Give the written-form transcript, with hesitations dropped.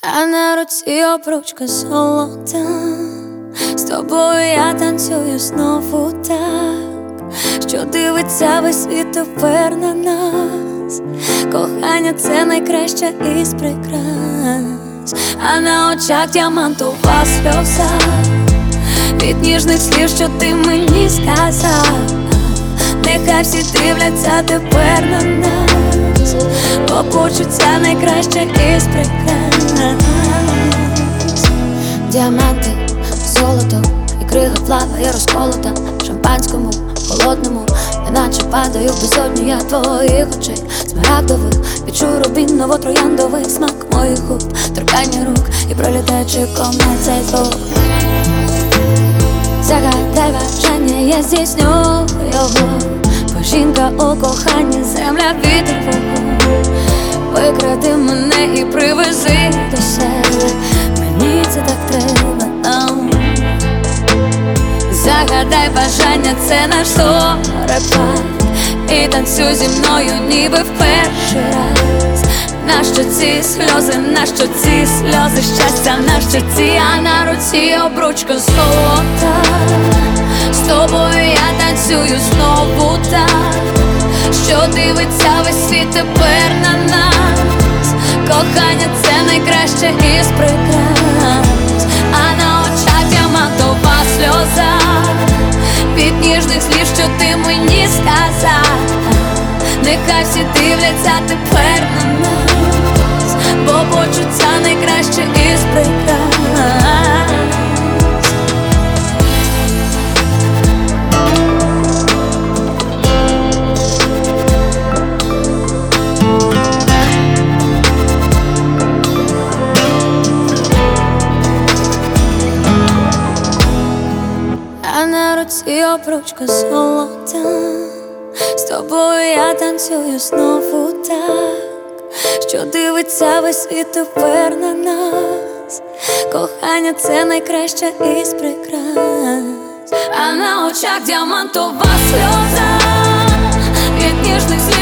а на руці обручка золота. З тобою я танцюю знову так, що дивиться весь світ тепер на нас. Кохання — це найкраща із прикрас, а на очах діамантова сльоза від ніжних слів, що ти мені сказав. Нехай всі дивляться тепер на нас, бо почуття найкраще із прикрас. Діаманти, золото і крига плаває розколота в шампанському, холодному, неначе падаю в безодню я твоїх очей смарагдових. Відчую рубіново-трояндовий смак моїх губ, торкання рук і пролітаючи комет цей звук. Загадай бажання, я здійсню його, бо жінка у коханні, земля, вітер, вогонь. Викради мене і привези до себе, мені це так треба нам. Загадай бажання, це наш зорепад, і танцюй зі мною, ніби в перший раз. Нащо ці сльози, нащо ці сльози щастя, нащо ці, а на руці обручка золота. З тобою я танцюю знову так, що дивиться весь світ тепер на нас. Кохання — це найкраще із прикрас, а на очах діамантова сльоза від ніжних слів, що ти мені сказав. Нехай всі дивляться тепер на нас, бо почуття найкраще із прикрас. А на руці обручка золота. З тобою я танцюю знову так, що дивиться весь світ тепер на нас. Кохання — це найкраще із прикрас, а на очах діамантова сльоза від ніжних слів.